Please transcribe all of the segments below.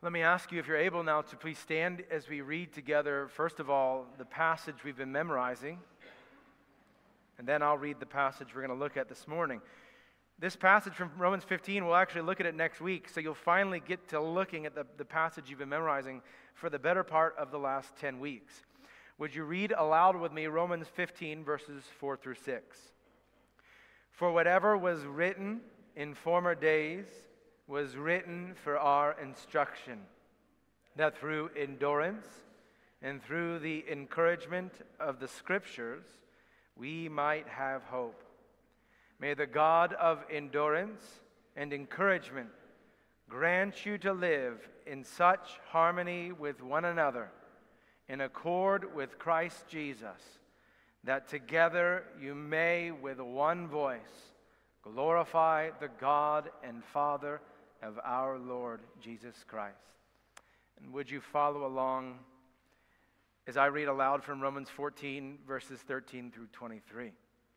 Let me ask you, if you're able now, to please stand as we read together, first of all, the passage we've been memorizing, and then I'll read the passage we're going to look at this morning. This passage from Romans 15, we'll actually look at it next week, so you'll finally get to looking at the passage you've been memorizing for the better part of the last 10 weeks. Would you read aloud with me Romans 15, verses 4 through 6? For whatever was written in former days was written for our instruction, that through endurance and through the encouragement of the Scriptures we might have hope. May the God of endurance and encouragement grant you to live in such harmony with one another, in accord with Christ Jesus, that together you may with one voice glorify the God and Father of our Lord Jesus Christ. And would you follow along as I read aloud from Romans 14, verses 13 through 23.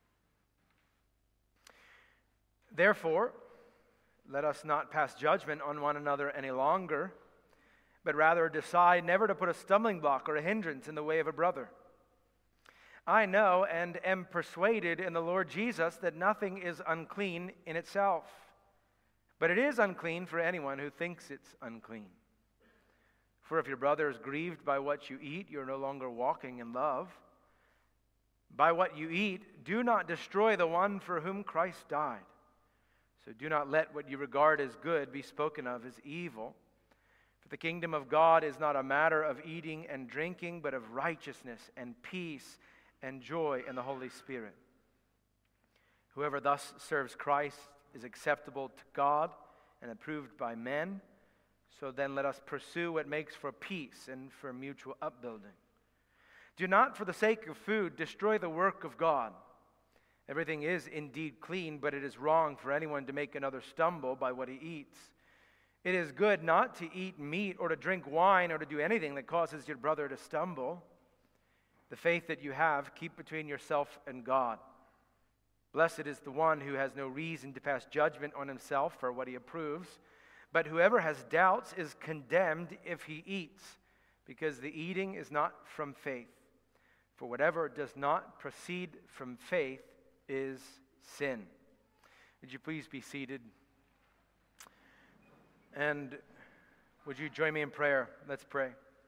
Therefore, let us not pass judgment on one another any longer, but rather decide never to put a stumbling block or a hindrance in the way of a brother. I know and am persuaded in the Lord Jesus that nothing is unclean in itself, but it is unclean for anyone who thinks it's unclean. For if your brother is grieved by what you eat, you're no longer walking in love. By what you eat, do not destroy the one for whom Christ died. So do not let what you regard as good be spoken of as evil. For the kingdom of God is not a matter of eating and drinking, but of righteousness and peace and joy in the Holy Spirit. Whoever thus serves Christ is acceptable to God and approved by men. So then let us pursue what makes for peace and for mutual upbuilding. Do not, for the sake of food, destroy the work of God. Everything is indeed clean, but it is wrong for anyone to make another stumble by what he eats. It is good not to eat meat or to drink wine or to do anything that causes your brother to stumble. The faith that you have, keep between yourself and God. Blessed is the one who has no reason to pass judgment on himself for what he approves. But whoever has doubts is condemned if he eats, because the eating is not from faith. For whatever does not proceed from faith is sin. Would you please be seated? And would you join me in prayer? Let's pray.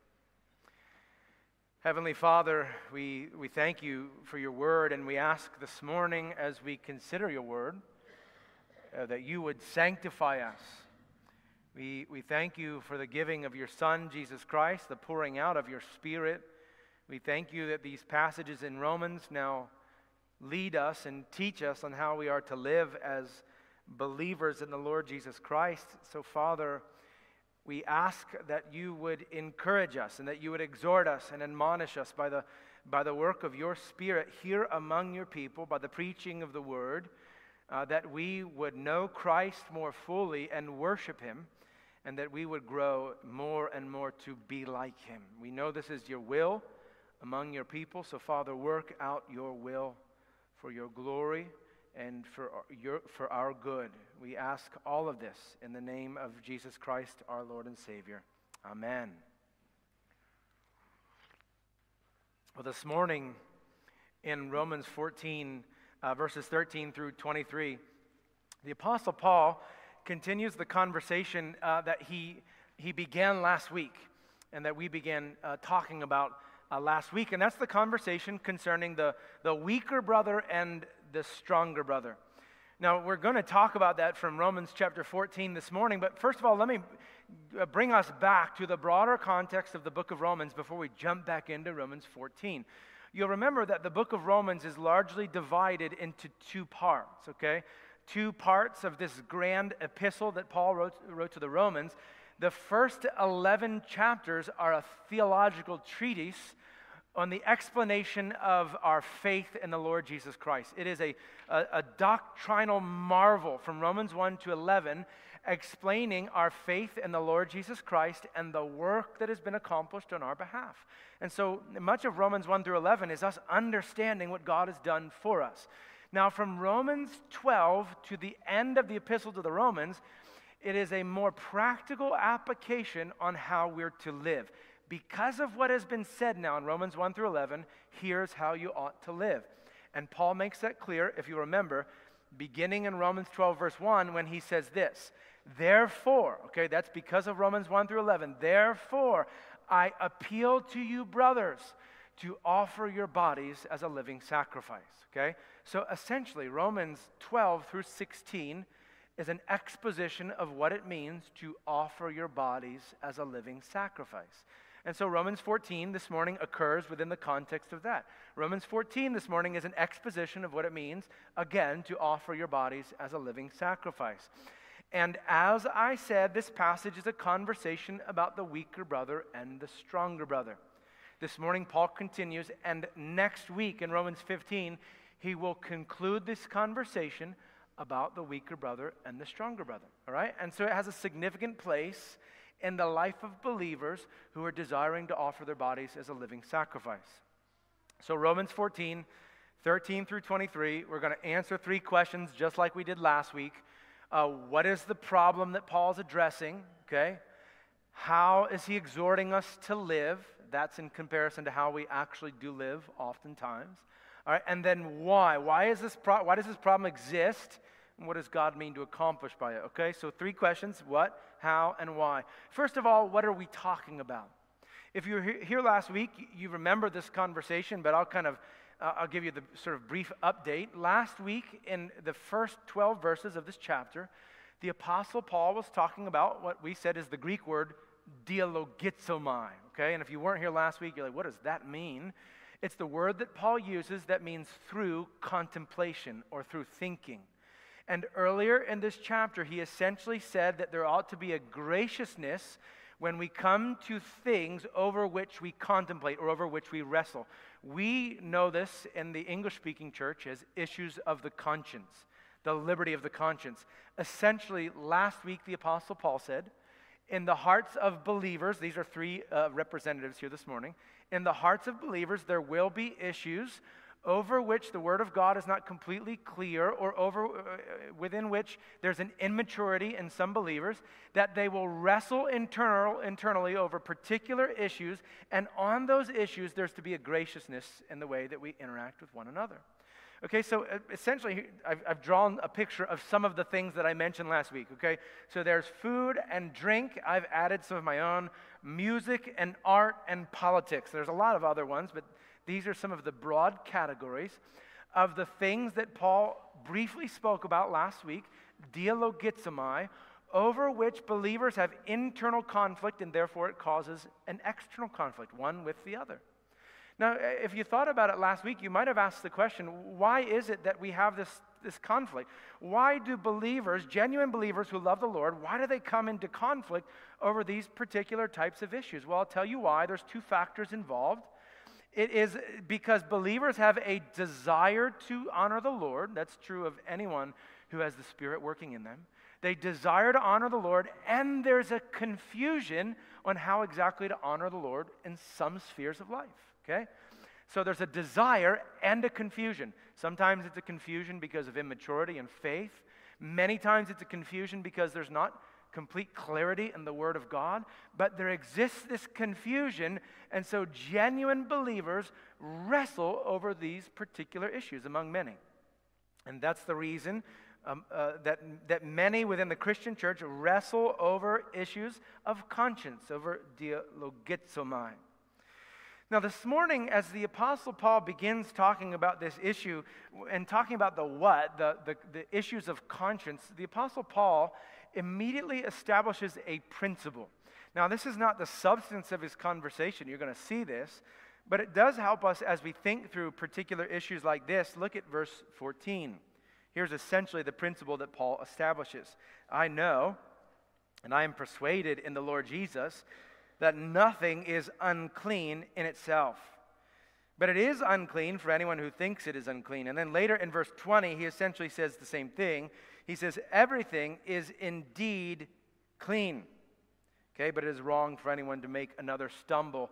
Heavenly Father, we thank you for your word, and we ask this morning as we consider your word that you would sanctify us. We thank you for the giving of your Son, Jesus Christ, the pouring out of your Spirit. We thank you that these passages in Romans now lead us and teach us on how we are to live as believers in the Lord Jesus Christ. So, Father, we ask that you would encourage us and that you would exhort us and admonish us by the work of your Spirit here among your people, by the preaching of the word, that we would know Christ more fully and worship him, and that we would grow more and more to be like him. We know this is your will among your people, so Father, work out your will for your glory and for our good. We ask all of this in the name of Jesus Christ, our Lord and Savior. Amen. Well, this morning in Romans 14, verses 13 through 23, the Apostle Paul continues the conversation that he began last week and that we began talking about last week. And that's the conversation concerning the weaker brother and the stronger brother. Now, we're going to talk about that from Romans chapter 14 this morning. But first of all, let me bring us back to the broader context of the book of Romans before we jump back into Romans 14. You'll remember that the book of Romans is largely divided into two parts, okay? Two parts of this grand epistle that Paul wrote to the Romans. The first 11 chapters are a theological treatise on the explanation of our faith in the Lord Jesus Christ. It is a doctrinal marvel from Romans 1 to 11, explaining our faith in the Lord Jesus Christ and the work that has been accomplished on our behalf. And so much of Romans 1 through 11 is us understanding what God has done for us. Now, from Romans 12 to the end of the epistle to the Romans it is a more practical application on how we're to live. Because of what has been said now in Romans 1 through 11, here's how you ought to live. And Paul makes that clear, if you remember, beginning in Romans 12, verse 1, when he says this, therefore, okay, that's because of Romans 1 through 11, therefore, I appeal to you, brothers, to offer your bodies as a living sacrifice, okay? So essentially, Romans 12 through 16 is an exposition of what it means to offer your bodies as a living sacrifice. And so Romans 14 this morning occurs within the context of that. Romans 14 this morning is an exposition of what it means, again, to offer your bodies as a living sacrifice. And as I said, this passage is a conversation about the weaker brother and the stronger brother. This morning, Paul continues, and next week in Romans 15, he will conclude this conversation about the weaker brother and the stronger brother, all right? And so it has a significant place in the life of believers who are desiring to offer their bodies as a living sacrifice. So Romans 14, 13 through 23, we're going to answer 3 questions just like we did last week. What is the problem that Paul's addressing, okay? How is he exhorting us to live? That's in comparison to how we actually do live oftentimes. All right, and then why? Why does this problem exist? And what does God mean to accomplish by it? Okay, so 3 questions: what, how, and why. First of all, what are we talking about? If you were here last week, you remember this conversation, but I'll give you the sort of brief update. Last week, in the first 12 verses of this chapter, the Apostle Paul was talking about what we said is the Greek word dialogizomai, okay? And if you weren't here last week, you're like, what does that mean? It's the word that Paul uses that means through contemplation or through thinking. And earlier in this chapter, he essentially said that there ought to be a graciousness when we come to things over which we contemplate or over which we wrestle. We know this in the English-speaking church as issues of the conscience, the liberty of the conscience. Essentially, last week the Apostle Paul said, in the hearts of believers, these are 3 representatives here this morning, in the hearts of believers there will be issues over which the Word of God is not completely clear, or within which there's an immaturity in some believers, that they will wrestle internally over particular issues, and on those issues there's to be a graciousness in the way that we interact with one another. Okay, so essentially I've drawn a picture of some of the things that I mentioned last week, okay? So there's food and drink. I've added some of my own. Music and art and politics. There's a lot of other ones, but these are some of the broad categories of the things that Paul briefly spoke about last week, dialogizomai, over which believers have internal conflict, and therefore it causes an external conflict, one with the other. Now, if you thought about it last week, you might have asked the question, why is it that we have this conflict? Why do believers, genuine believers who love the Lord, why do they come into conflict over these particular types of issues? Well, I'll tell you why. There's 2 factors involved. It is because believers have a desire to honor the Lord. That's true of anyone who has the Spirit working in them. They desire to honor the Lord, and there's a confusion on how exactly to honor the Lord in some spheres of life. Okay? So there's a desire and a confusion. Sometimes it's a confusion because of immaturity and faith. Many times it's a confusion because there's not complete clarity in the Word of God. But there exists this confusion, and so genuine believers wrestle over these particular issues among many. And that's the reason that many within the Christian church wrestle over issues of conscience, over dialogizomai. Now, this morning, as the Apostle Paul begins talking about this issue and talking about the issues of conscience, the Apostle Paul immediately establishes a principle. Now, this is not the substance of his conversation. You're going to see this, but it does help us as we think through particular issues like this. Look at verse 14. Here's essentially the principle that Paul establishes. I know, and I am persuaded in the Lord Jesus, that nothing is unclean in itself. But it is unclean for anyone who thinks it is unclean. And then later in verse 20, he essentially says the same thing. He says, everything is indeed clean. Okay, but it is wrong for anyone to make another stumble.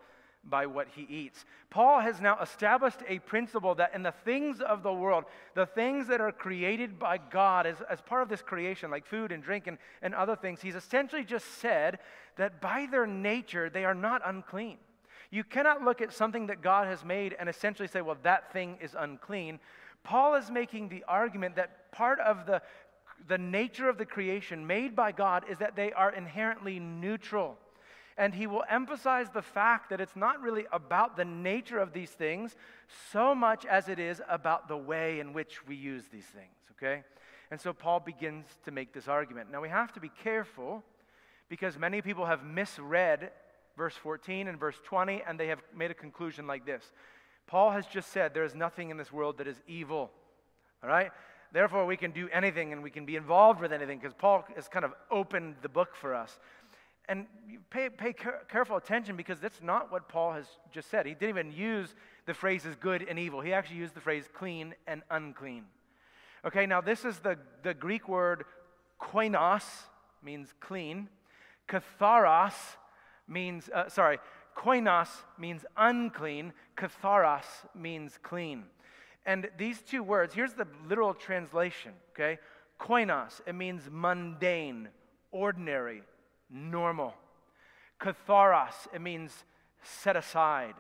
by what he eats. Paul has now established a principle that in the things of the world, the things that are created by God as part of this creation, like food and drink and other things, he's essentially just said that by their nature, they are not unclean. You cannot look at something that God has made and essentially say, well, that thing is unclean. Paul is making the argument that part of the nature of the creation made by God is that they are inherently neutral. And he will emphasize the fact that it's not really about the nature of these things so much as it is about the way in which we use these things, okay? And so Paul begins to make this argument. Now we have to be careful because many people have misread verse 14 and verse 20, and they have made a conclusion like this. Paul has just said there is nothing in this world that is evil, all right? Therefore, we can do anything and we can be involved with anything because Paul has kind of opened the book for us. And pay careful attention because that's not what Paul has just said. He didn't even use the phrases good and evil. He actually used the phrase clean and unclean. Okay, now this is the Greek word koinos, means clean. Katharos means, koinos means unclean. Katharos means clean. And these two words, here's the literal translation, okay? Koinos, it means mundane, ordinary, normal. Katharos, it means set aside,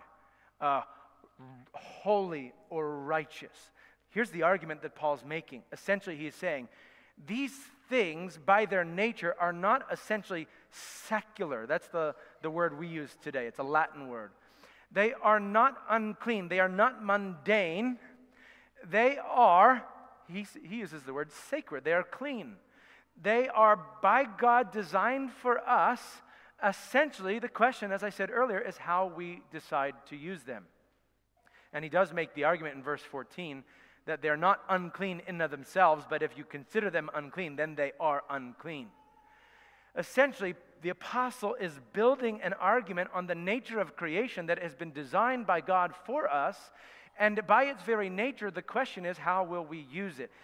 holy or righteous. Here's the argument that Paul's making. Essentially, he's saying, these things, by their nature, are not essentially secular. That's the word we use today. It's a Latin word. They are not unclean. They are not mundane. They are, he uses the word sacred. They are clean. They are by God designed for us. Essentially, the question, as I said earlier, is how we decide to use them. And he does make the argument in verse 14 that they're not unclean in and of themselves, but if you consider them unclean, then they are unclean. Essentially, the apostle is building an argument on the nature of creation that has been designed by God for us, and by its very nature, the question is, how will we use it?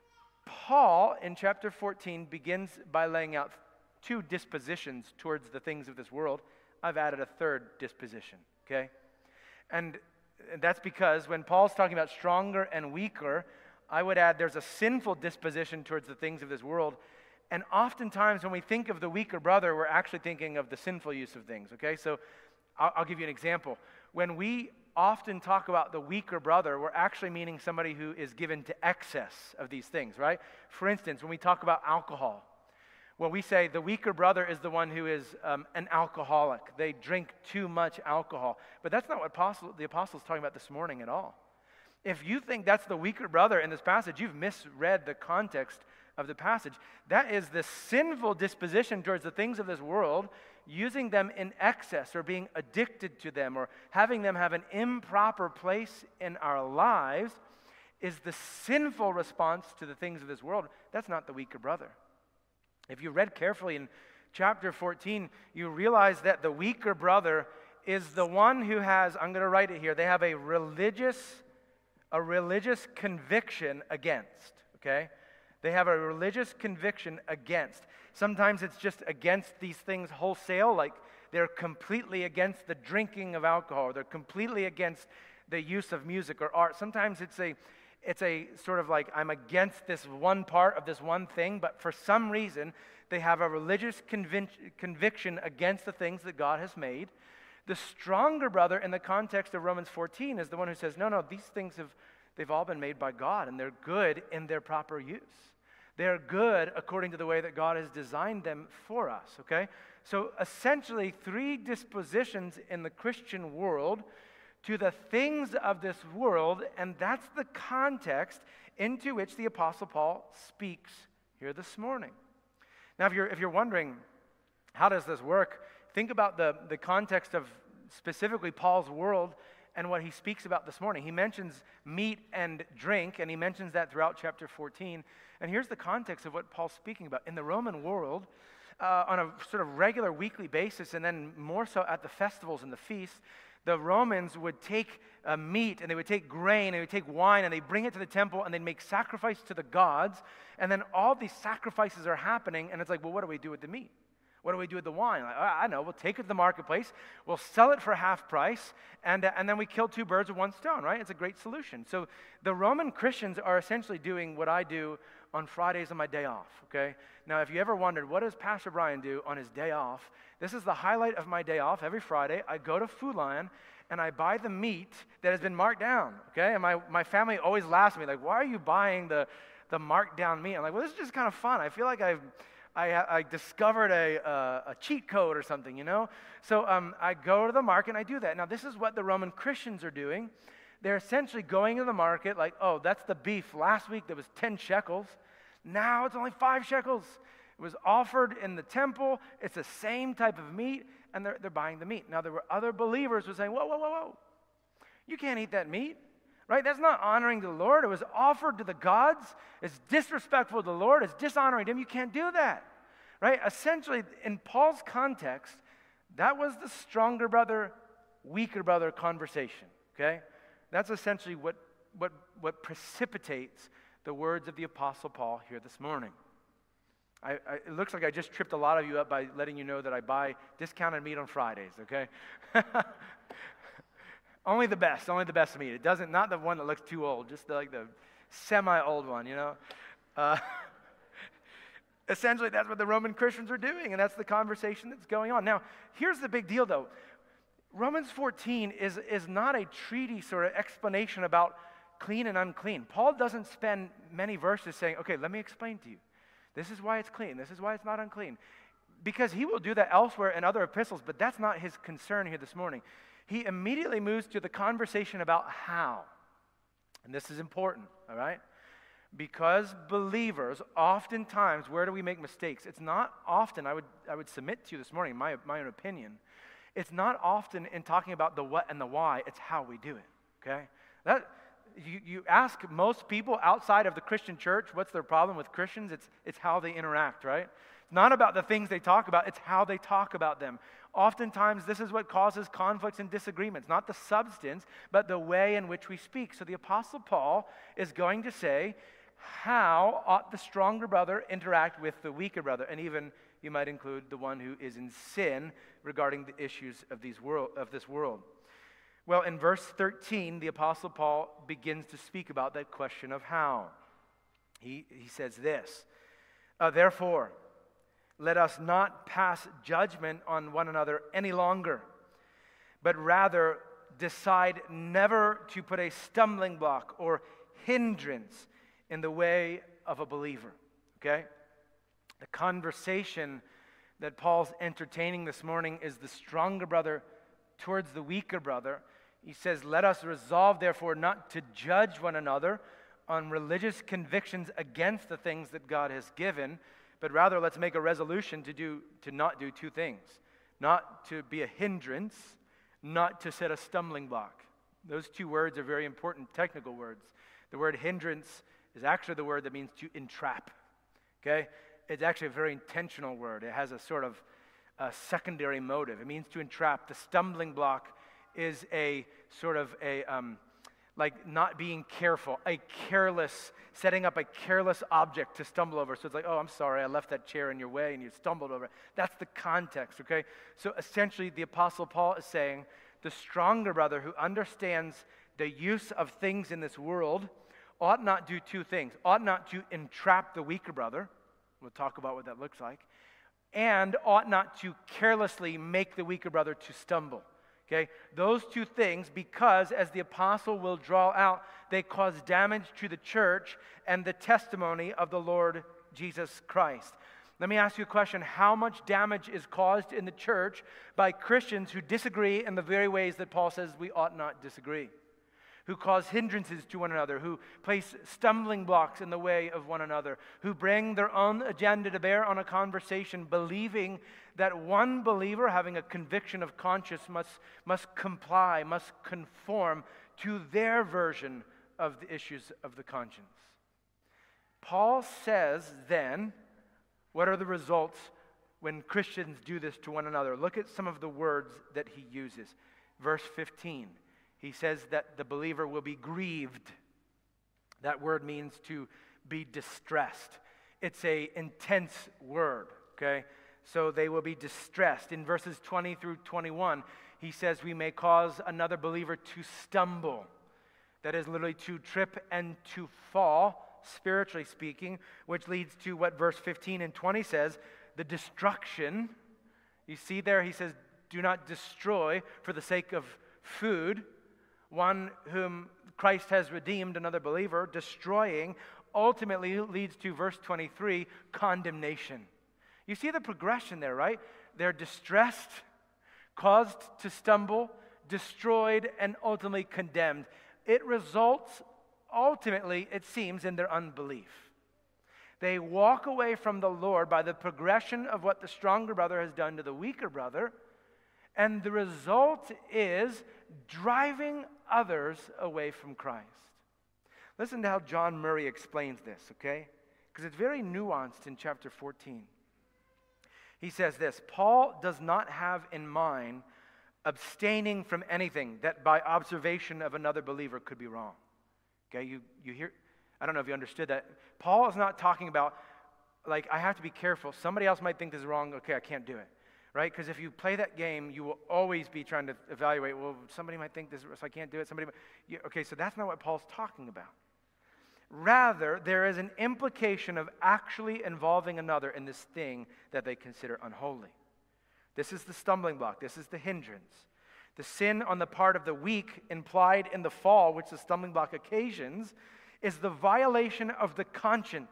Paul, in chapter 14, begins by laying out two dispositions towards the things of this world. I've added a third disposition, okay? And that's because when Paul's talking about stronger and weaker, I would add there's a sinful disposition towards the things of this world. And oftentimes when we think of the weaker brother, we're actually thinking of the sinful use of things, okay? So I'll give you an example. When we often talk about the weaker brother, we're actually meaning somebody who is given to excess of these things, right? For instance, when we talk about alcohol, when we say the weaker brother is the one who is an alcoholic, they drink too much alcohol. But that's not what the apostle's talking about this morning at all. If you think that's the weaker brother in this passage, you've misread the context of the passage. That is the sinful disposition towards the things of this world, using them in excess or being addicted to them or having them have an improper place in our lives is the sinful response to the things of this world. That's not the weaker brother. If you read carefully in chapter 14, you realize that the weaker brother is the one who has, I'm going to write it here, they have a religious conviction against, okay? They have a religious conviction against. Sometimes it's just against these things wholesale, like they're completely against the drinking of alcohol, or they're completely against the use of music or art. Sometimes it's a sort of like I'm against this one part of this one thing, but for some reason they have a religious conviction against the things that God has made. The stronger brother in the context of Romans 14 is the one who says, no, these things they've all been made by God and they're good in their proper use. They're good according to the way that God has designed them for us, okay? So essentially, three dispositions in the Christian world to the things of this world, and that's the context into which the Apostle Paul speaks here this morning. Now, if you're wondering, how does this work? Think about the context of specifically Paul's world and what he speaks about this morning. He mentions meat and drink, and he mentions that throughout chapter 14. And here's the context of what Paul's speaking about. In the Roman world, on a sort of regular weekly basis, and then more so at the festivals and the feasts, the Romans would take meat, and they would take grain, and they would take wine, and they'd bring it to the temple, and they'd make sacrifice to the gods. And then all these sacrifices are happening, and it's like, well, what do we do with the meat? What do we do with the wine? Like, I know, we'll take it to the marketplace, we'll sell it for half price, and then we kill two birds with one stone, right? It's a great solution. So the Roman Christians are essentially doing what I do on Fridays on my day off, okay? Now, if you ever wondered, what does Pastor Brian do on his day off? This is the highlight of my day off. Every Friday, I go to Food Lion, and I buy the meat that has been marked down, okay? And my family always laughs at me, like, why are you buying the marked down meat? I'm like, well, this is just kind of fun. I feel like I discovered a cheat code or something, you know? So I go to the market and I do that. Now, this is what the Roman Christians are doing. They're essentially going to the market like, oh, that's the beef. Last week there was 10 shekels. Now it's only 5 shekels. It was offered in the temple. It's the same type of meat, and they're buying the meat. Now, there were other believers who were saying, whoa, whoa, whoa, whoa. You can't eat that meat. Right? That's not honoring the Lord. It was offered to the gods. It's disrespectful to the Lord. It's dishonoring to Him. You can't do that. Right? Essentially, in Paul's context, that was the stronger brother, weaker brother conversation. Okay? That's essentially what precipitates the words of the Apostle Paul here this morning. It looks like I just tripped a lot of you up by letting you know that I buy discounted meat on Fridays, okay? Only the best meat. It doesn't, not the one that looks too old, just like the semi-old one, you know? Essentially, that's what the Roman Christians are doing, and that's the conversation that's going on. Now, here's the big deal, though. Romans 14 is not a treatise or an explanation about clean and unclean. Paul doesn't spend many verses saying, okay, let me explain to you. This is why it's clean. This is why it's not unclean. Because he will do that elsewhere in other epistles, but that's not his concern here this morning. He immediately moves to the conversation about how. And this is important, all right? Because believers, oftentimes, where do we make mistakes? It's not often, I would submit to you this morning, my own opinion, it's not often in talking about the what and the why, it's how we do it, okay? You ask most people outside of the Christian church, what's their problem with Christians? It's how they interact, right? It's not about the things they talk about, it's how they talk about them. Oftentimes, this is what causes conflicts and disagreements, not the substance, but the way in which we speak. So the Apostle Paul is going to say, how ought the stronger brother interact with the weaker brother? And even you might include the one who is in sin regarding the issues of this world. Well, in verse 13, the Apostle Paul begins to speak about that question of how. He says this, therefore, let us not pass judgment on one another any longer, but rather decide never to put a stumbling block or hindrance in the way of a believer, okay? The conversation that Paul's entertaining this morning is the stronger brother towards the weaker brother. He says, let us resolve, therefore, not to judge one another on religious convictions against the things that God has given, but rather let's make a resolution to not do two things. Not to be a hindrance, not to set a stumbling block. Those two words are very important technical words. The word hindrance is actually the word that means to entrap, okay? It's actually a very intentional word. It has a sort of a secondary motive. It means to entrap. The stumbling block is a sort of like not being careful, setting up a careless object to stumble over. So it's like, oh, I'm sorry, I left that chair in your way and you stumbled over it. That's the context, okay? So essentially the Apostle Paul is saying the stronger brother who understands the use of things in this world ought not do two things. Ought not to entrap the weaker brother. We'll talk about what that looks like. And ought not to carelessly make the weaker brother to stumble. Okay? Those two things, because as the apostle will draw out, they cause damage to the church and the testimony of the Lord Jesus Christ. Let me ask you a question. How much damage is caused in the church by Christians who disagree in the very ways that Paul says we ought not disagree? Who cause hindrances to one another, who place stumbling blocks in the way of one another, who bring their own agenda to bear on a conversation, believing that one believer having a conviction of conscience must comply, must conform to their version of the issues of the conscience. Paul says then, what are the results when Christians do this to one another? Look at some of the words that he uses. Verse 15. He says that the believer will be grieved. That word means to be distressed. It's an intense word, okay? so they will be distressed. In verses 20 through 21, he says we may cause another believer to stumble. That is literally to trip and to fall, spiritually speaking, which leads to what verse 15 and 20 says, the destruction. You see there, he says, do not destroy for the sake of food one whom Christ has redeemed, another believer. Destroying ultimately leads to verse 23, condemnation. You see the progression there, right? They're distressed, caused to stumble, destroyed, and ultimately condemned. It results ultimately, it seems, in their unbelief. They walk away from the Lord by the progression of what the stronger brother has done to the weaker brother, and the result is driving others away from Christ. Listen to how John Murray explains this, okay? Because it's very nuanced in chapter 14. He says this, Paul does not have in mind abstaining from anything that by observation of another believer could be wrong. Okay, you hear, I don't know if you understood that. Paul is not talking about, like, I have to be careful. Somebody else might think this is wrong. Okay, I can't do it. Right? Because if you play that game, you will always be trying to evaluate, well, somebody might think this, so I can't do it. Okay, so that's not what Paul's talking about. Rather, there is an implication of actually involving another in this thing that they consider unholy. This is the stumbling block. This is the hindrance. The sin on the part of the weak implied in the fall, which the stumbling block occasions, is the violation of the conscience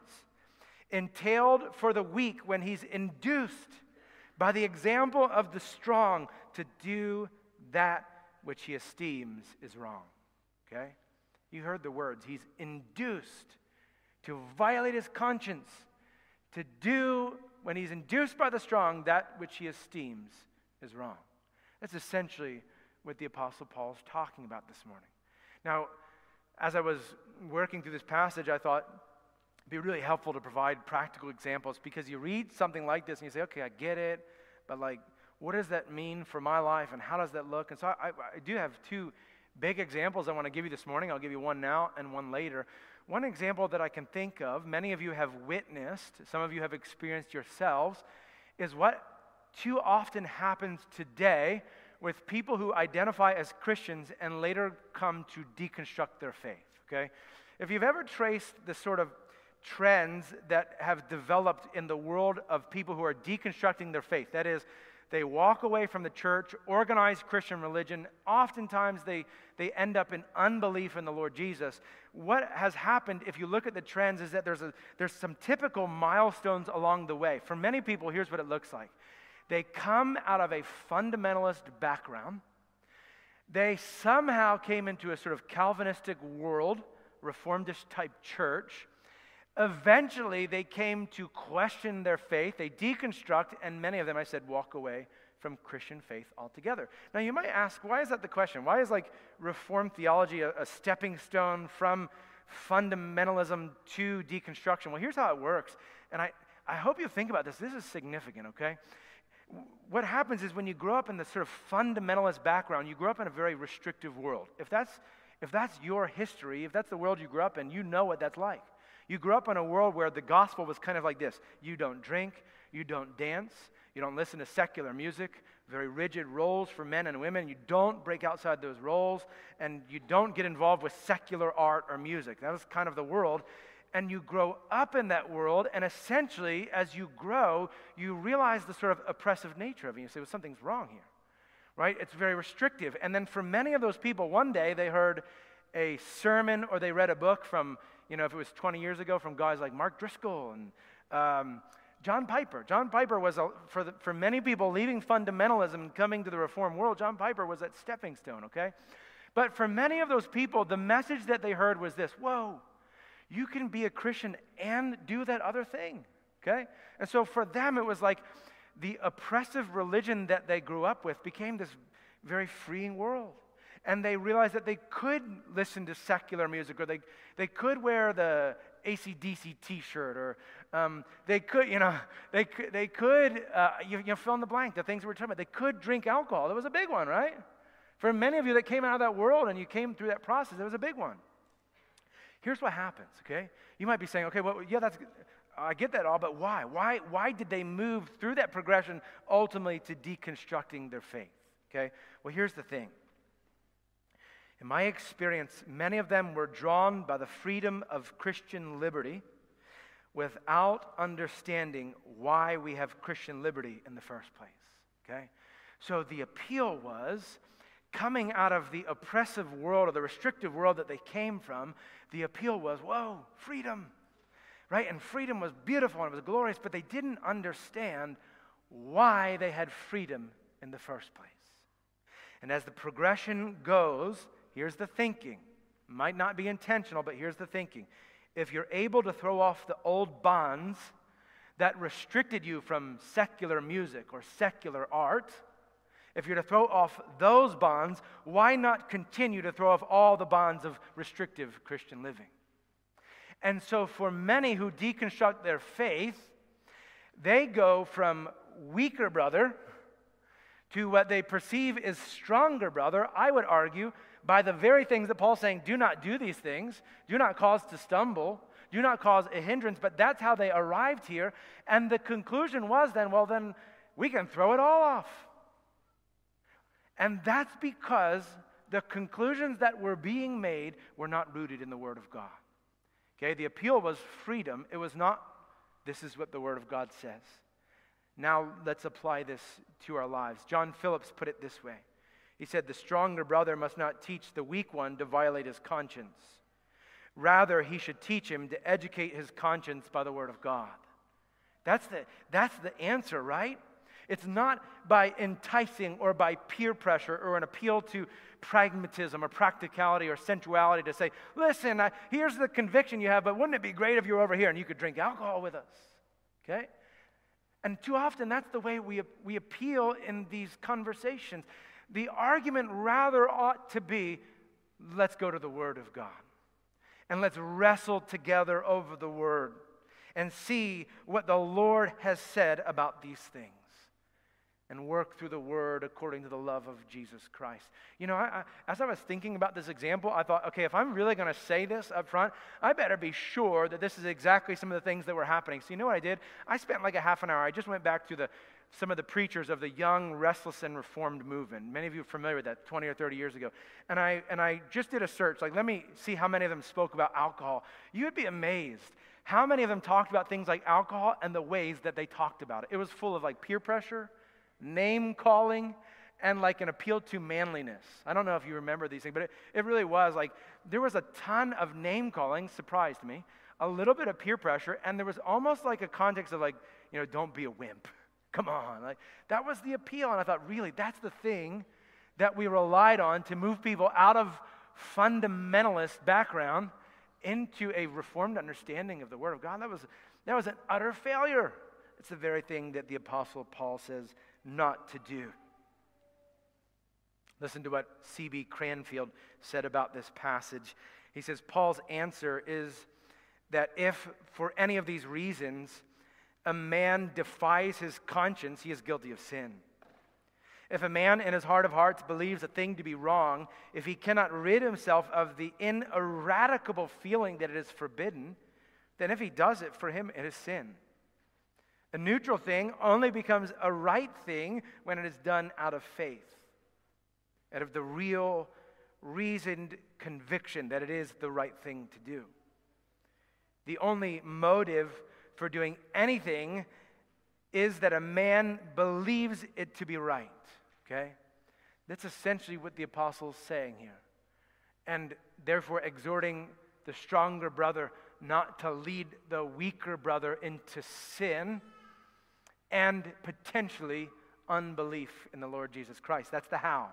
entailed for the weak when he's induced by the example of the strong to do that which he esteems is wrong. Okay? You heard the words. He's induced to violate his conscience, to do, when he's induced by the strong, that which he esteems is wrong. That's essentially what the Apostle Paul is talking about this morning. Now, as I was working through this passage, I thought it'd be really helpful to provide practical examples, because you read something like this and you say, okay, I get it, but like, what does that mean for my life and how does that look? And so I do have two big examples I want to give you this morning. I'll give you one now and one later. One example that I can think of, many of you have witnessed, some of you have experienced yourselves, is what too often happens today with people who identify as Christians and later come to deconstruct their faith, okay? If you've ever traced the sort of trends that have developed in the world of people who are deconstructing their faith, that is, they walk away from the church, organized Christian religion. Oftentimes they end up in unbelief in the Lord Jesus. What has happened, if you look at the trends, is that there's some typical milestones along the way. For many people, here's what it looks like. They come out of a fundamentalist background. They somehow came into a sort of Calvinistic world, Reformedish type church. Eventually, they came to question their faith. They deconstruct, and many of them, I said, walk away from Christian faith altogether. Now, you might ask, why is that the question? Why is like Reformed theology a stepping stone from fundamentalism to deconstruction? Well, here's how it works, and I hope you think about this. This is significant, okay? What happens is when you grow up in this sort of fundamentalist background, you grow up in a very restrictive world. If that's your history, if that's the world you grew up in, you know what that's like. You grew up in a world where the gospel was kind of like this. You don't drink, you don't dance, you don't listen to secular music, very rigid roles for men and women. You don't break outside those roles, and you don't get involved with secular art or music. That was kind of the world. And you grow up in that world, and essentially, as you grow, you realize the sort of oppressive nature of it. You say, well, something's wrong here, right? It's very restrictive. And then for many of those people, one day they heard a sermon or they read a book from, if it was 20 years ago, from guys like Mark Driscoll and John Piper. John Piper was, for many people leaving fundamentalism and coming to the Reformed world, John Piper was that stepping stone, okay? But for many of those people, the message that they heard was this: whoa, you can be a Christian and do that other thing, okay? And so for them, it was like the oppressive religion that they grew up with became this very freeing world. And they realized that they could listen to secular music, or they could wear the AC/DC T-shirt, or they could, they could fill in the blank, the things we're talking about. They could drink alcohol. That was a big one, right? For many of you that came out of that world and you came through that process, it was a big one. Here's what happens, okay? You might be saying, okay, well, yeah, I get that all, but why? Why did they move through that progression ultimately to deconstructing their faith? Okay? Well, here's the thing. In my experience, many of them were drawn by the freedom of Christian liberty without understanding why we have Christian liberty in the first place. Okay? So the appeal was, coming out of the oppressive world or the restrictive world that they came from, the appeal was, whoa, freedom. Right? And freedom was beautiful and it was glorious, but they didn't understand why they had freedom in the first place. And as the progression goes, here's the thinking. Might not be intentional, but here's the thinking. If you're able to throw off the old bonds that restricted you from secular music or secular art, if you're to throw off those bonds, why not continue to throw off all the bonds of restrictive Christian living? And so for many who deconstruct their faith, they go from weaker brother to what they perceive as stronger brother, I would argue, by the very things that Paul's saying, do not do these things, do not cause to stumble, do not cause a hindrance, but that's how they arrived here. And the conclusion was then, well, then we can throw it all off. And that's because the conclusions that were being made were not rooted in the Word of God. Okay, the appeal was freedom. It was not, this is what the Word of God says. Now let's apply this to our lives. John Phillips put it this way. He said, the stronger brother must not teach the weak one to violate his conscience. Rather, he should teach him to educate his conscience by the Word of God. That's the answer, right? It's not by enticing or by peer pressure or an appeal to pragmatism or practicality or sensuality to say, listen, here's the conviction you have, but wouldn't it be great if you were over here and you could drink alcohol with us? Okay? And too often that's the way we appeal in these conversations. The argument rather ought to be, let's go to the Word of God. And let's wrestle together over the Word and see what the Lord has said about these things. And work through the Word according to the love of Jesus Christ. You know, as I was thinking about this example, I thought, okay, if I'm really going to say this up front, I better be sure that this is exactly some of the things that were happening. So you know what I did? I spent like a half an hour. I just went back to some of the preachers of the young, restless, and reformed movement. Many of you are familiar with that 20 or 30 years ago. And I just did a search. Like, let me see how many of them spoke about alcohol. You would be amazed how many of them talked about things like alcohol and the ways that they talked about it. It was full of like peer pressure, name calling, and like an appeal to manliness. I don't know if you remember these things, but it really was like there was a ton of name calling, surprised me, a little bit of peer pressure, and there was almost like a context of like, you know, don't be a wimp. Come on. Like that was the appeal, and I thought, really, that's the thing that we relied on to move people out of fundamentalist background into a reformed understanding of the Word of God. That was an utter failure. It's the very thing that the Apostle Paul says not to do. Listen to what C.B. Cranfield said about this passage. He says, Paul's answer is that if, for any of these reasons, a man defies his conscience, he is guilty of sin. If a man in his heart of hearts believes a thing to be wrong, if he cannot rid himself of the ineradicable feeling that it is forbidden, then if he does it, for him it is sin. A neutral thing only becomes a right thing when it is done out of faith, out of the real, reasoned conviction that it is the right thing to do. The only motive for doing anything is that a man believes it to be right, okay? That's essentially what the apostle's saying here. And therefore exhorting the stronger brother not to lead the weaker brother into sin and potentially unbelief in the Lord Jesus Christ. That's the how.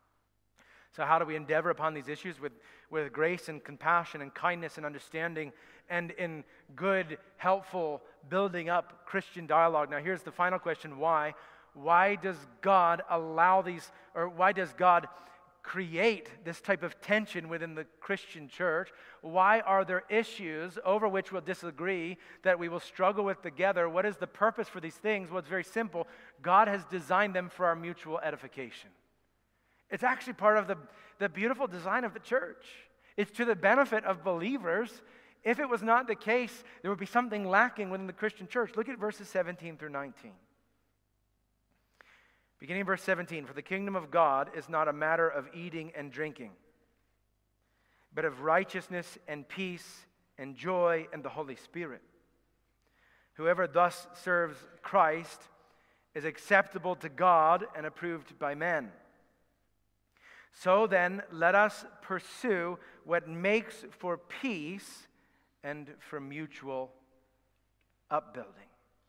So how do we endeavor upon these issues? With grace and compassion and kindness and understanding and in good, helpful, building up Christian dialogue. Now here's the final question, why? Why does God allow these, or why does God create this type of tension within the Christian church? Why are there issues over which we'll disagree that we will struggle with together? What is the purpose for these things? Well, it's very simple. God has designed them for our mutual edification. It's actually part of the beautiful design of the church. It's to the benefit of believers If it was not the case, there would be something lacking within the Christian church. Look at verses 17 through 19. Beginning in verse 17, "For the kingdom of God is not a matter of eating and drinking, but of righteousness and peace and joy in the Holy Spirit. Whoever thus serves Christ is acceptable to God and approved by men. So then, let us pursue what makes for peace and for mutual upbuilding."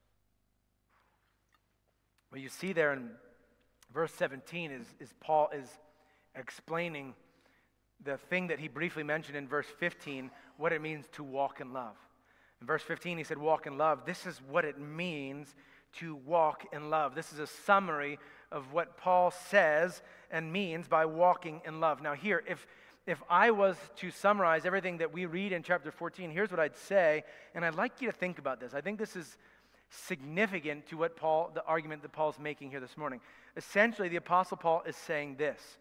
What you see there in verse 17 is Paul is explaining the thing that he briefly mentioned in verse 15, what it means to walk in love. In verse 15, he said, walk in love. This is what it means to walk in love. This is a summary of what Paul says and means by walking in love. Now here, if I was to summarize everything that we read in chapter 14, here's what I'd say, and I'd like you to think about this. I think this is significant to what the argument that Paul's making here this morning. Essentially, the Apostle Paul is saying this: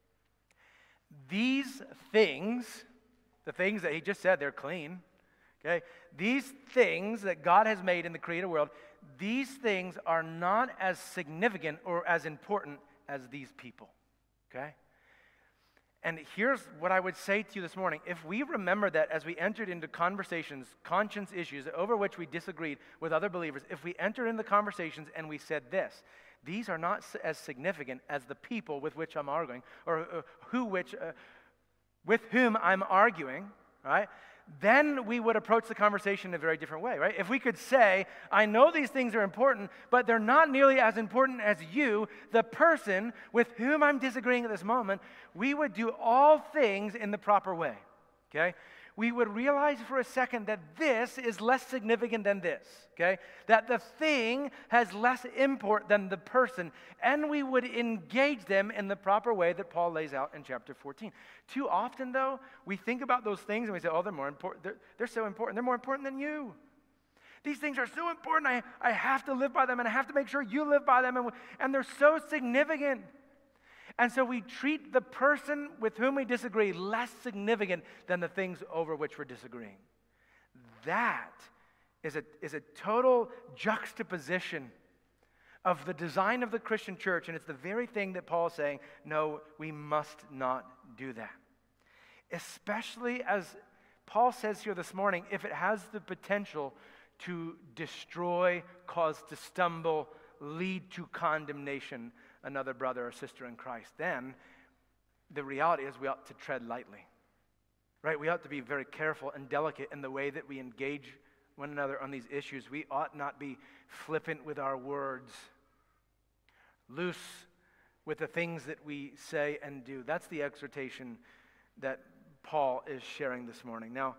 these things, the things that he just said, they're clean, okay? These things that God has made in the created world, these things are not as significant or as important as these people, okay? And here's what I would say to you this morning. If we remember that as we entered into conversations, conscience issues over which we disagreed with other believers, if we entered into conversations and we said this: these are not as significant as the people with which I'm arguing, or with whom I'm arguing, right? Then we would approach the conversation in a very different way, right? If we could say, I know these things are important, but they're not nearly as important as you, the person with whom I'm disagreeing at this moment, we would do all things in the proper way, okay? We would realize for a second that this is less significant than this, okay? That the thing has less import than the person, and we would engage them in the proper way that Paul lays out in chapter 14. Too often, though, we think about those things and we say, oh, they're more important. They're so important. They're more important than you. These things are so important. I have to live by them, and I have to make sure you live by them, and they're so significant. And so we treat the person with whom we disagree less significant than the things over which we're disagreeing. That is a total juxtaposition of the design of the Christian church, and it's the very thing that Paul is saying, no, we must not do that. Especially as Paul says here this morning, if it has the potential to destroy, cause to stumble, lead to condemnation another brother or sister in Christ, then the reality is we ought to tread lightly, right? We ought to be very careful and delicate in the way that we engage one another on these issues. We ought not be flippant with our words, loose with the things that we say and do. That's the exhortation that Paul is sharing this morning. Now,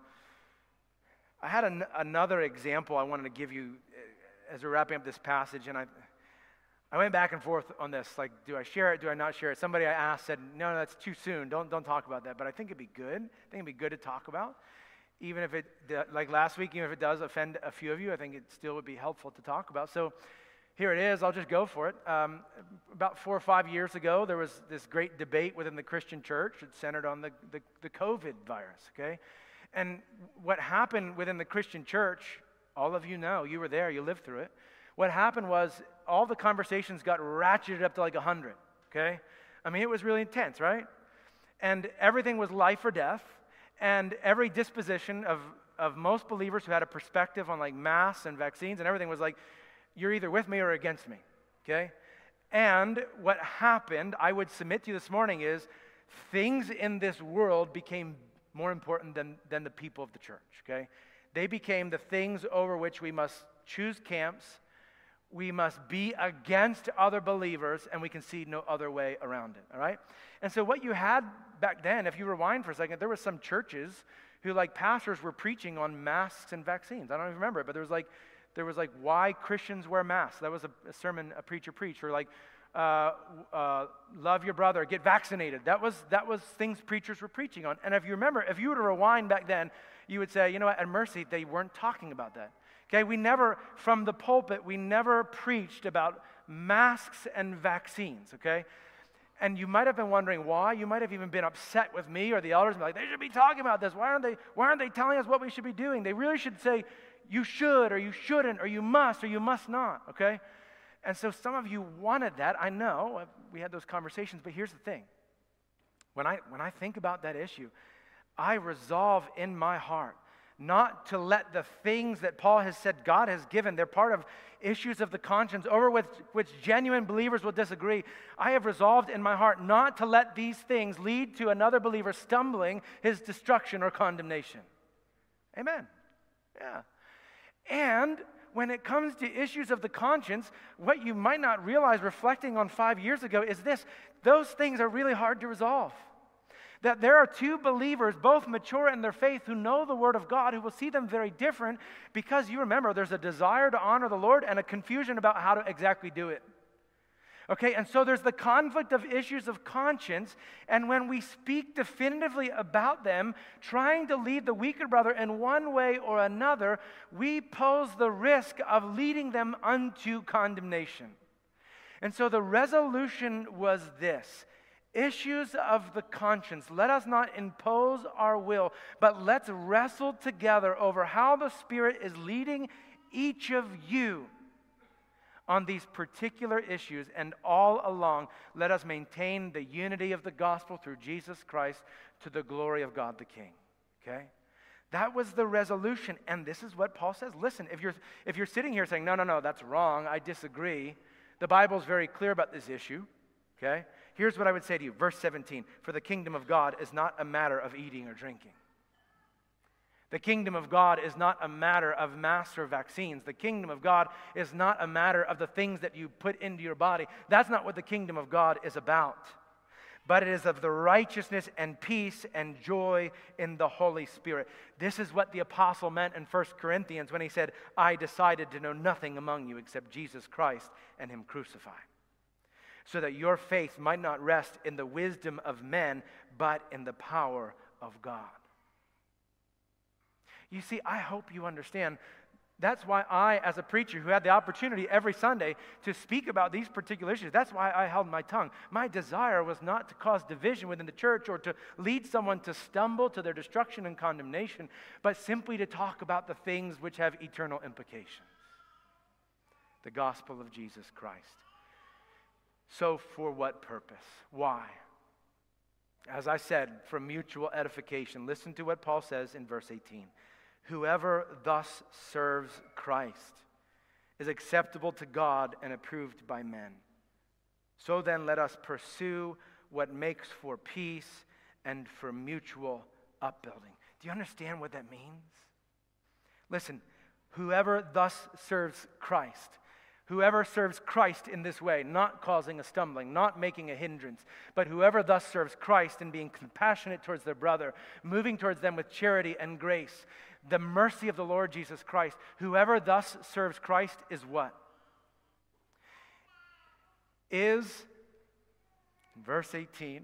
I had another example I wanted to give you as we're wrapping up this passage, and I went back and forth on this, like, do I share it, do I not share it? Somebody I asked said, no, that's too soon, don't talk about that. But I think it'd be good. I think it'd be good to talk about. Even if it, like last week, even if it does offend a few of you, I think it still would be helpful to talk about. So here it is, I'll just go for it. About 4 or 5 years ago, there was this great debate within the Christian church. It centered on the COVID virus, okay? And what happened within the Christian church, all of you know, you were there, you lived through it. What happened was all the conversations got ratcheted up to like 100, okay? I mean, it was really intense, right? And everything was life or death, and every disposition of most believers who had a perspective on like masks and vaccines and everything was like, you're either with me or against me, okay? And what happened, I would submit to you this morning, is things in this world became more important than the people of the church, okay? They became the things over which we must choose camps. We must be against other believers, and we can see no other way around it, all right? And so what you had back then, if you rewind for a second, there were some churches who, like, pastors were preaching on masks and vaccines. I don't even remember it, but there was like why Christians wear masks. That was a sermon a preacher preached, or like love your brother, get vaccinated. That was things preachers were preaching on. And if you remember, if you were to rewind back then, you would say, you know what, at Mercy, they weren't talking about that. Okay, we never, from the pulpit, we never preached about masks and vaccines, okay? And you might have been wondering why. You might have even been upset with me or the elders and be like, they should be talking about this. Why aren't they telling us what we should be doing? They really should say, you should, or you shouldn't, or you must not, okay? And so some of you wanted that. I know. We had those conversations. But here's the thing. When I think about that issue, I resolve in my heart not to let the things that Paul has said God has given, they're part of issues of the conscience over which genuine believers will disagree. I have resolved in my heart not to let these things lead to another believer stumbling his destruction or condemnation. Amen. Yeah. And when it comes to issues of the conscience, what you might not realize reflecting on 5 years ago is this: those things are really hard to resolve. That there are two believers, both mature in their faith, who know the Word of God, who will see them very different because you remember there's a desire to honor the Lord and a confusion about how to exactly do it. Okay, and so there's the conflict of issues of conscience, and when we speak definitively about them, trying to lead the weaker brother in one way or another, we pose the risk of leading them unto condemnation. And so the resolution was this: issues of the conscience, let us not impose our will, but let's wrestle together over how the Spirit is leading each of you on these particular issues, and all along, let us maintain the unity of the gospel through Jesus Christ to the glory of God the King. Okay? That was the resolution, and this is what Paul says. Listen, if you're sitting here saying, no, that's wrong, I disagree, the Bible's very clear about this issue. Okay? Here's what I would say to you, verse 17, for the kingdom of God is not a matter of eating or drinking. The kingdom of God is not a matter of masks or vaccines. The kingdom of God is not a matter of the things that you put into your body. That's not what the kingdom of God is about. But it is of the righteousness and peace and joy in the Holy Spirit. This is what the apostle meant in 1 Corinthians when he said, I decided to know nothing among you except Jesus Christ and Him crucified, so that your faith might not rest in the wisdom of men, but in the power of God. You see, I hope you understand. That's why I, as a preacher who had the opportunity every Sunday to speak about these particular issues, that's why I held my tongue. My desire was not to cause division within the church or to lead someone to stumble to their destruction and condemnation, but simply to talk about the things which have eternal implications. The gospel of Jesus Christ. So for what purpose? Why? As I said, for mutual edification. Listen to what Paul says in verse 18. Whoever thus serves Christ is acceptable to God and approved by men. So then let us pursue what makes for peace and for mutual upbuilding. Do you understand what that means? Listen, whoever thus serves Christ, whoever serves Christ in this way, not causing a stumbling, not making a hindrance, but whoever thus serves Christ in being compassionate towards their brother, moving towards them with charity and grace, the mercy of the Lord Jesus Christ, whoever thus serves Christ is what? Is, verse 18,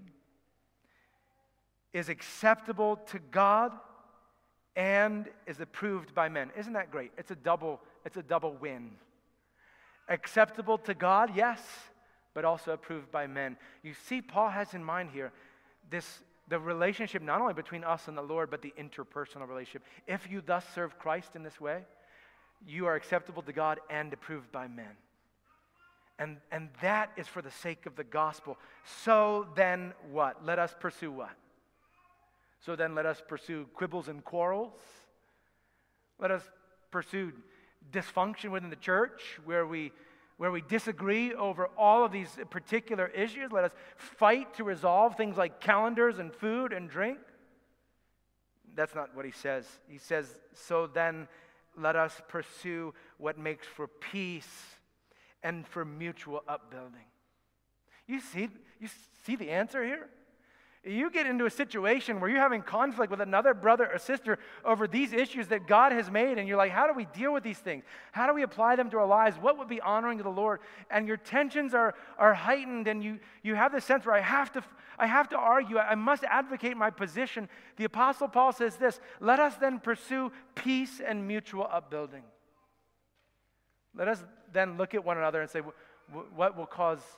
is acceptable to God and is approved by men. Isn't that great? It's a double win. Acceptable to God, yes, but also approved by men. You see, Paul has in mind here the relationship not only between us and the Lord, but the interpersonal relationship. If you thus serve Christ in this way, you are acceptable to God and approved by men. And that is for the sake of the gospel. So then what? Let us pursue what? So then let us pursue quibbles and quarrels. Let us pursue dysfunction within the church where we disagree over all of these particular issues. Let us fight to resolve things like calendars and food and drink. That's not what he says. He says, so then let us pursue what makes for peace and for mutual upbuilding. You see the answer here? You get into a situation where you're having conflict with another brother or sister over these issues that God has made, and you're like, how do we deal with these things? How do we apply them to our lives? What would be honoring to the Lord? And your tensions are heightened, and you have this sense where I have to argue. I must advocate my position. The Apostle Paul says this, let us then pursue peace and mutual upbuilding. Let us then look at one another and say, what will cause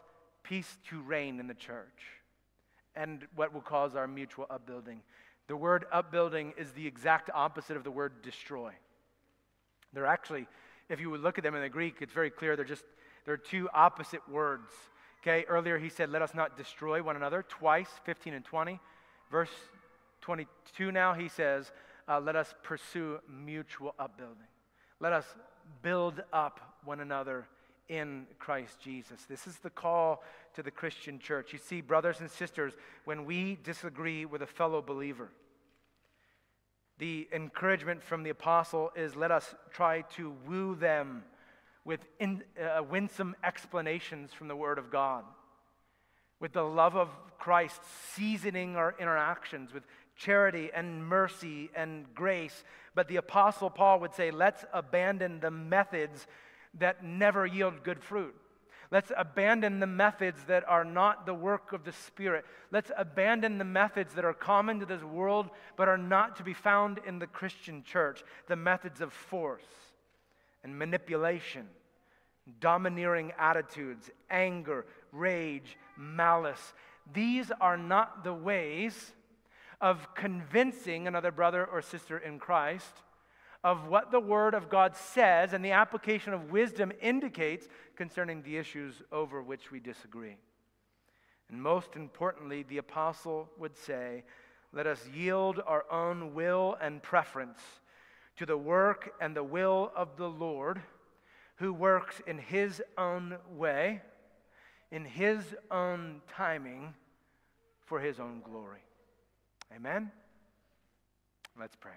peace to reign in the church, and what will cause our mutual upbuilding. The word upbuilding is the exact opposite of the word destroy. They're actually, if you would look at them in the Greek, it's very clear they're two opposite words. Okay, earlier he said, let us not destroy one another, twice, 15 and 20. Verse 22 now, he says, let us pursue mutual upbuilding. Let us build up one another in Christ Jesus. This is the call to the Christian church. You see, brothers and sisters, when we disagree with a fellow believer, the encouragement from the apostle is let us try to woo them with winsome explanations from the Word of God, with the love of Christ seasoning our interactions, with charity and mercy and grace. But the Apostle Paul would say, let's abandon the methods that never yield good fruit. Let's abandon the methods that are not the work of the Spirit. Let's abandon the methods that are common to this world but are not to be found in the Christian church. The methods of force and manipulation, domineering attitudes, anger, rage, malice. These are not the ways of convincing another brother or sister in Christ of what the Word of God says and the application of wisdom indicates concerning the issues over which we disagree. And most importantly, the apostle would say, let us yield our own will and preference to the work and the will of the Lord, who works in His own way, in His own timing, for His own glory. Amen? Let's pray.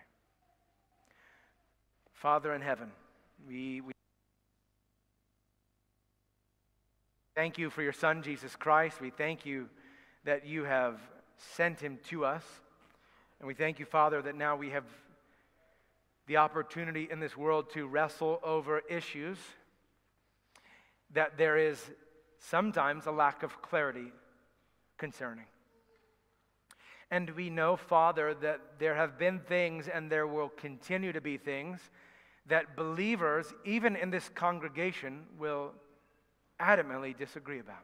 Father in heaven, we thank you for your Son, Jesus Christ. We thank you that you have sent Him to us. And we thank you, Father, that now we have the opportunity in this world to wrestle over issues that there is sometimes a lack of clarity concerning. And we know, Father, that there have been things and there will continue to be things that believers, even in this congregation, will adamantly disagree about.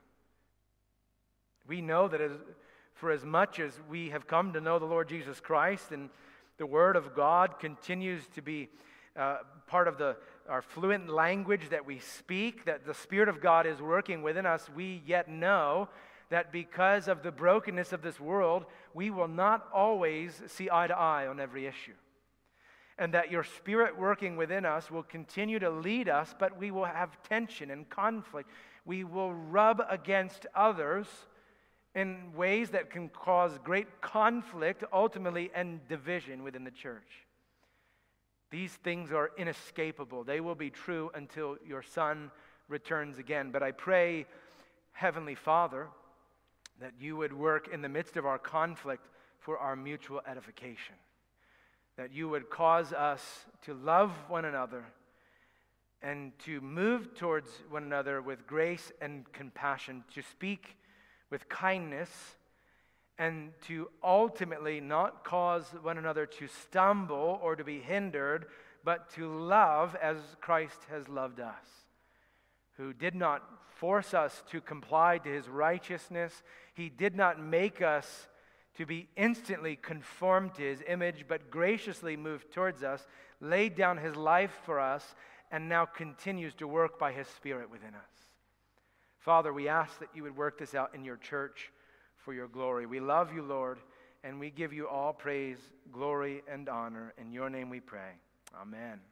We know that for as much as we have come to know the Lord Jesus Christ and the Word of God continues to be part of our fluent language that we speak, that the Spirit of God is working within us, we yet know that because of the brokenness of this world, we will not always see eye to eye on every issue. And that your Spirit working within us will continue to lead us, but we will have tension and conflict. We will rub against others in ways that can cause great conflict, ultimately, and division within the church. These things are inescapable. They will be true until your Son returns again. But I pray, Heavenly Father, that you would work in the midst of our conflict for our mutual edification. That you would cause us to love one another and to move towards one another with grace and compassion, to speak with kindness, and to ultimately not cause one another to stumble or to be hindered, but to love as Christ has loved us, who did not force us to comply to His righteousness. He did not make us to be instantly conformed to His image, but graciously moved towards us, laid down His life for us, and now continues to work by His Spirit within us. Father, we ask that you would work this out in your church for your glory. We love you, Lord, and we give you all praise, glory, and honor. In your name we pray. Amen.